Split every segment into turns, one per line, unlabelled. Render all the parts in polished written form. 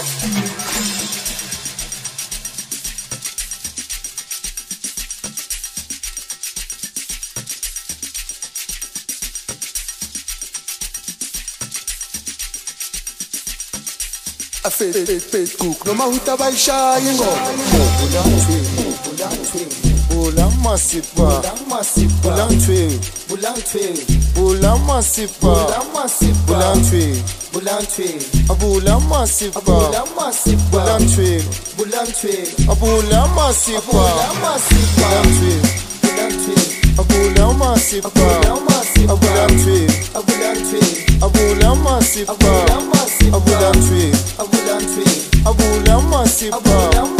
Facebook noma utabayishaya ingoma bulamasipa bulantwe bulamasipa bulantwe abulamasipa bulantwe abulamasipa abulamasipa bulantwe abulamasipa bulantwe abulamasipa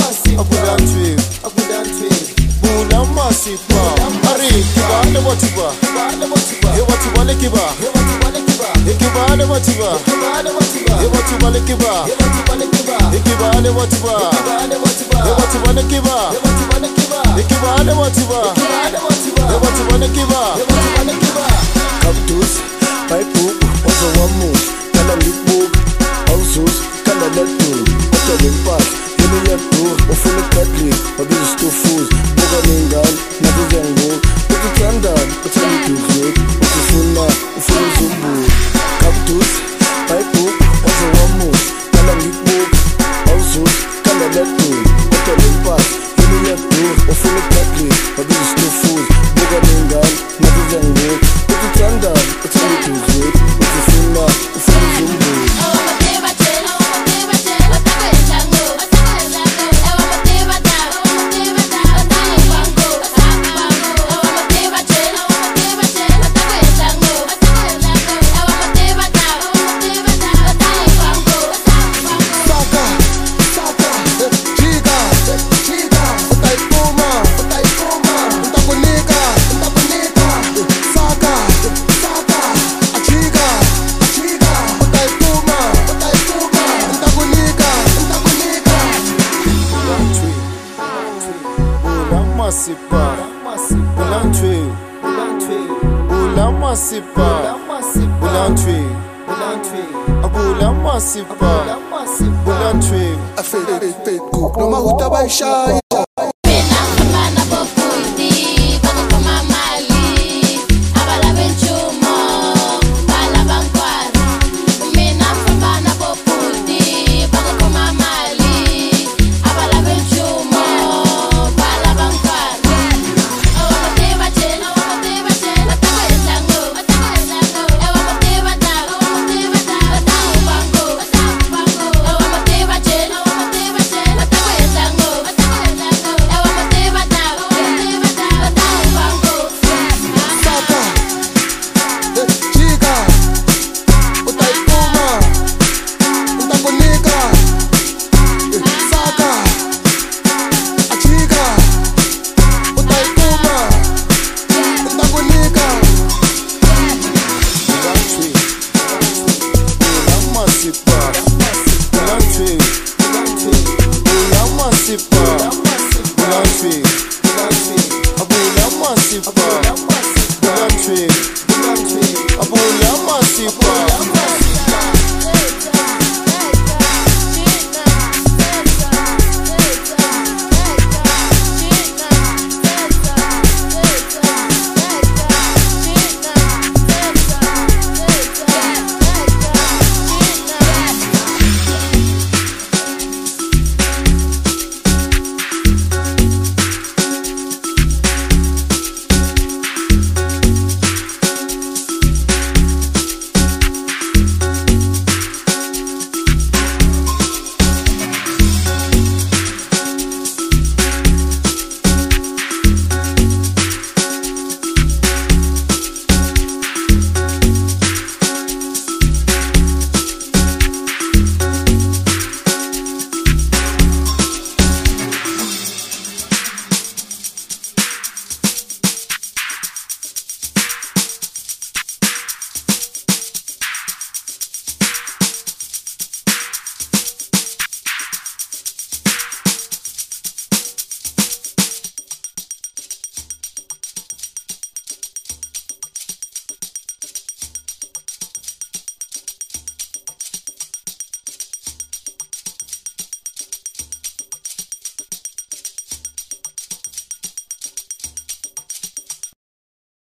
bulamasipa ari kibale watiba he watiba le kiba he kibale watiba he watiba le kiba he kibale watiba he watiba le kiba he kibale watiba he watiba le kiba kabtus paipu wazo wamu kala lipu ausus kala letu kala impas yini yetu ufune kadri wabizu stufuz boga ningal nabizengu ukikandal utani kuzit ukifuna ufune zumbu kabtus paipu wazo wamu kala lipu ausus kala letu kala impas yini yetu ufune kadri wabizu stufuz boga ningal nabizengu ukikandal utani kuzit ukifuna ufune zumbu bulamasipa bulantwe Facebook noma utabayishaya